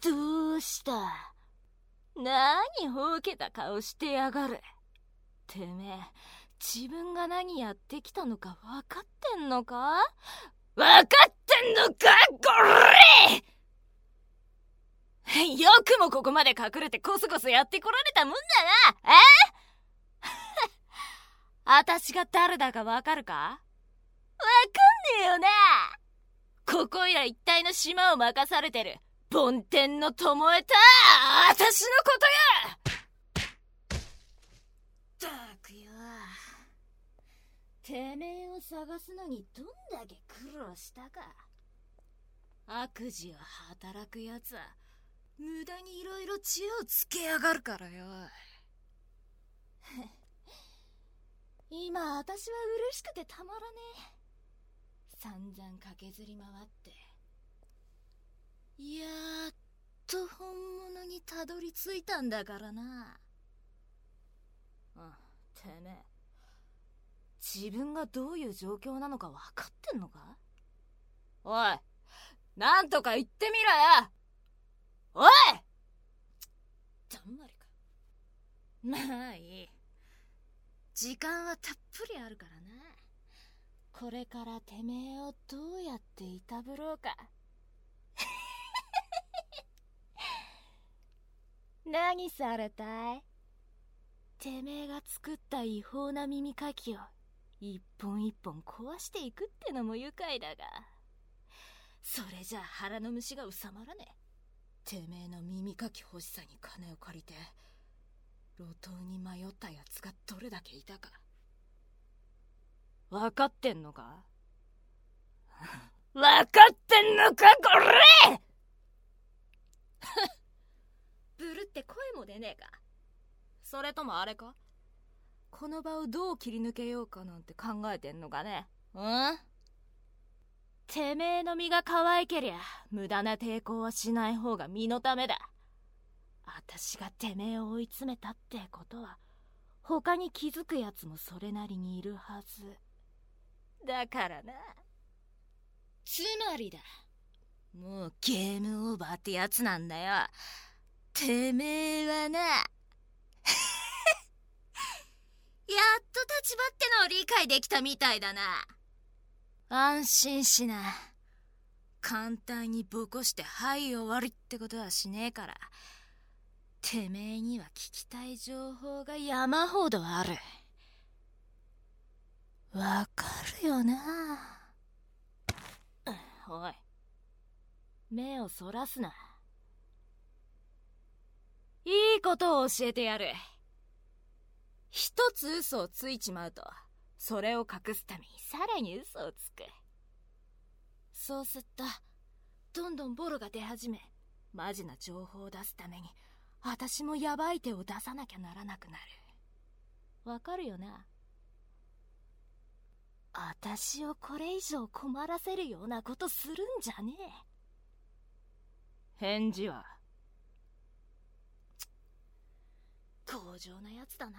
どうした？何ほうけた顔してやがる。てめえ、自分が何やってきたのか分かってんのか？分かってんのかこれ！よくもここまで隠れてコソコソやってこられたもんだな。私が誰だか分かるか？分かんねえよな。ここいら一帯の島を任されてる梵天の巴と私のことよ。ったくよ、てめえを探すのにどんだけ苦労したか。悪事を働くやつは無駄にいろいろ知恵をつけやがるからよ。今私は嬉しくてたまらねえ。散々駆けずり回ってやっと本物にたどり着いたんだからな。てめえ、自分がどういう状況なのか分かってんのか？おい、なんとか言ってみろよ。おい！だんまりか。まあいい、時間はたっぷりあるからな。これからてめえをどうやっていたぶろうか。何されたい？てめえが作った違法な耳かきを一本一本壊していくってのも愉快だが、それじゃ腹の虫が収まらねえ。てめえの耳かき欲しさに金を借りて路頭に迷ったやつがどれだけいたか分かってんのか？分かってんのかこれ！ブルって声も出ねえか？それともあれか？この場をどう切り抜けようかなんて考えてんのかね？てめえの身が可愛けりゃ無駄な抵抗はしない方が身のためだ。私がてめえを追い詰めたってことは他に気づくやつもそれなりにいるはずだからな。つまりだ、もうゲームオーバーってやつなんだよ。てめえはなやっと立場ってのを理解できたみたいだな。安心しな。簡単にボコしてはい終わりってことはしねえから。てめえには聞きたい情報が山ほどある。わかるよな？おい、目をそらすな。いいことを教えてやる。一つ嘘をついちまうとそれを隠すためにさらに嘘をつく。そうすっとどんどんボロが出始め、マジな情報を出すために私もヤバい手を出さなきゃならなくなる。わかるよな？私をこれ以上困らせるようなことするんじゃねえ。返事は？強情なやつだな。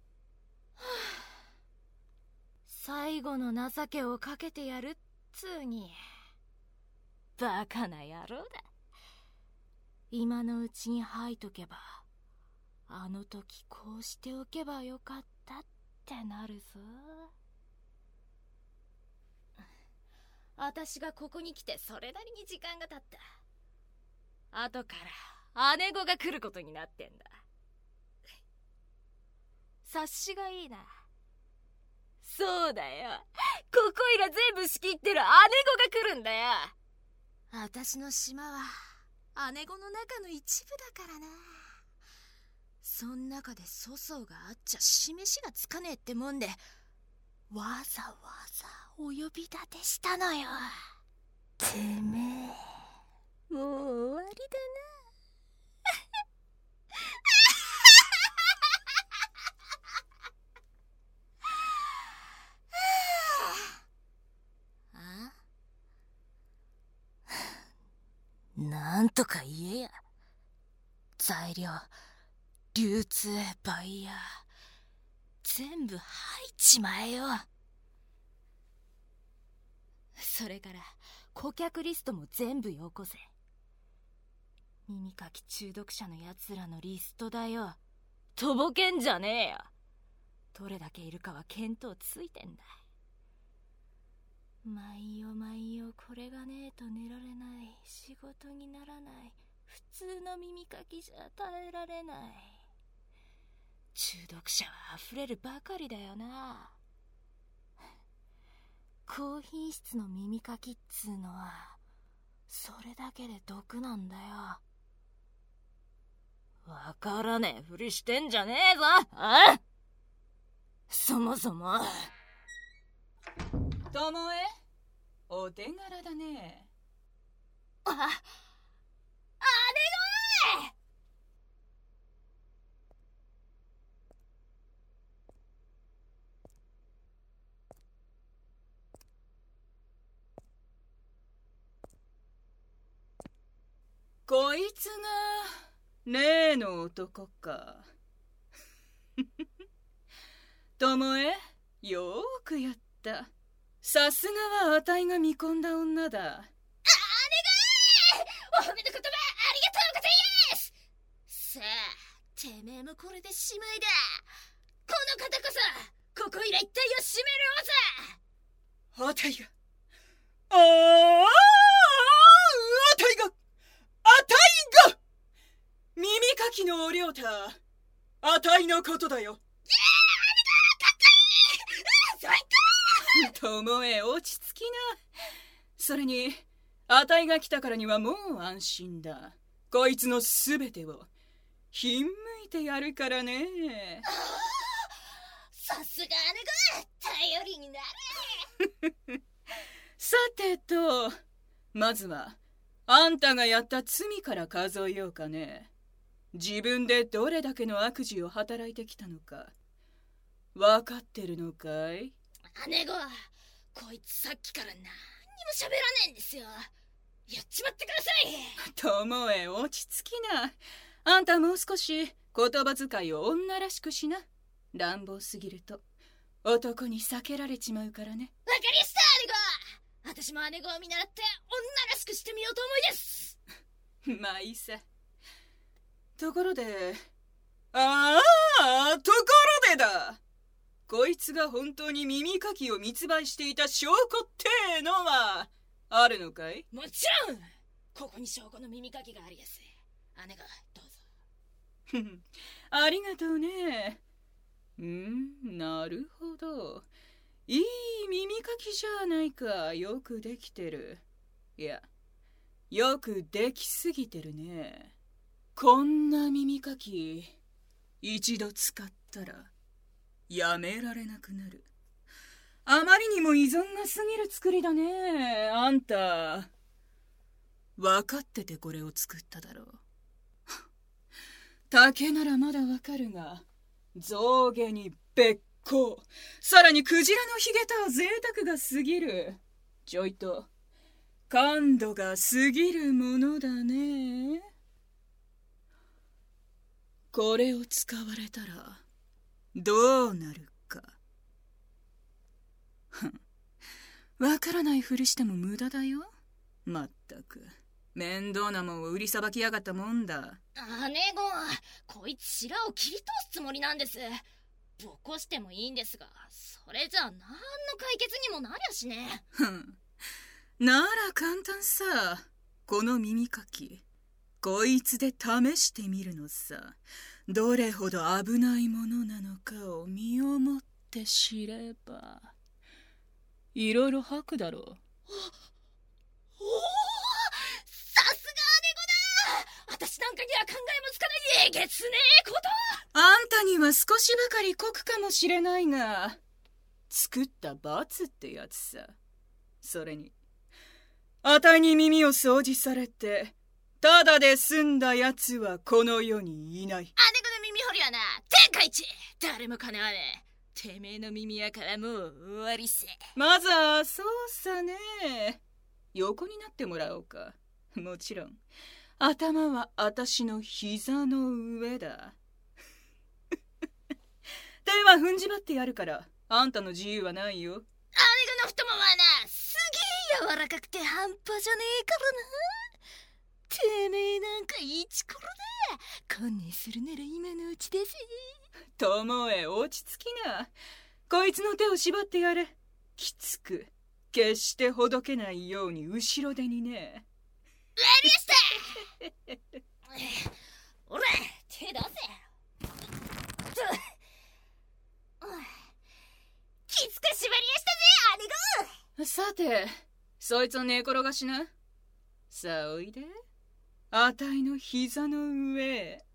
最後の情けをかけてやるっつうに。バカな野郎だ。今のうちに吐いとけばあの時こうしておけばよかったってなるぞ。私がここに来てそれなりに時間が経った。後から姉子が来ることになってんだ。察しがいいな。そうだよ、ここいら全部仕切ってる姉子が来るんだよ。私の島は姉子の中の一部だからな。そん中で粗相があっちゃ示しがつかねえってもんでわざわざお呼び立てしたのよ。てめえ、もう終わりだな。なんとか言えや。材料、流通、バイヤー全部吐いちまえよ。それから顧客リストも全部よこせ。 耳かき中毒者のやつらのリストだよ。とぼけんじゃねえよ。どれだけいるかは見当ついてんだ。毎夜毎夜これがねえと寝られない、仕事にならない、普通の耳かきじゃ耐えられない。中毒者は溢れるばかりだよな。高品質の耳かきっつうのはそれだけで毒なんだよ。わからねえふりしてんじゃねえぞ。あ？そもそもともえ、お手柄だね。 姉御！ こいつが例の男か。ともえ、よーくやった。さすがはあたいが見込んだ女だ。 姉御！お褒めの言葉ありがとうございます。さあ、てめえもこれでしまいだ。この方こそここいら一帯を締めるあたいがあたいが耳かきのおりょうた、あたいのことだよ。ともえ、落ち着きな。それにあたいが来たからにはもう安心だ。こいつのすべてをひんむいてやるからね。 さすが姉御、頼りになる。 さてと、まずはあんたがやった罪から数えようかね。自分でどれだけの悪事を働いてきたのか分かってるのかい？ 姉御、こいつさっきから何にも喋らねえんですよ。やっちまってください。 ともえ、落ち着きな。あんたもう少し言葉遣いを女らしくしな。乱暴すぎると男に避けられちまうからね。 わかりやした姉御。私も姉御を見習って女らしくしてみようと思いです。 まあいいさ。ところで、ところでだ。こいつが本当に耳かきを密売していた証拠ってのはあるのかい？ もちろん。ここに証拠の耳かきがありやす。姉がどうぞ。 ありがとうね。なるほど。いい耳かきじゃないか。よくできてる。いや、よくできすぎてるね。こんな耳かき一度使ったらやめられなくなる。あまりにも依存が過ぎる作りだね。あんた分かっててこれを作っただろう。竹ならまだわかるが、象牙にべっこう、さらにクジラのヒゲとは贅沢が過ぎる。ちょいと感度が過ぎるものだね。これを使われたらどうなるか。わからないふりしても無駄だよ。まったく面倒なもんを売りさばきやがったもんだ。 姉御、こいつ白を切り通すつもりなんです。ぼこしてもいいんですが、それじゃ何の解決にもなりゃしねえ。なら簡単さ。この耳かきこいつで試してみるのさ。どれほど危ないものなのかを身をもって知れば。いろいろ吐くだろう。 おお、さすが姉御だ。私なんかには考えもつかないえげつねえこと。 あんたには少しばかり濃くかもしれないが、作った罰ってやつさ。それにあたいに耳を掃除されてただで済んだやつはこの世にいない。 姉御の耳掘りはな、天下一。誰もかなわねえ。てめえの耳やからもう終わりせ。 まずはそうさね。横になってもらおうか。もちろん頭はあたしの膝の上だ。手は踏んじまってやるからあんたの自由はないよ。 姉御の太ももはな、すげえ柔らかくて半端じゃねえからな。てめえなんかイチコロだ。観念するなら今のうちです。 友へ落ち着きな。こいつの手を縛ってやれ。きつく、決してほどけないように後ろ手にね。 わかりました。おら、手出せ。きつく縛りやしたぜ、姉子。 さて、そいつを寝転がしな。さあおいで。あたいの膝の上へ。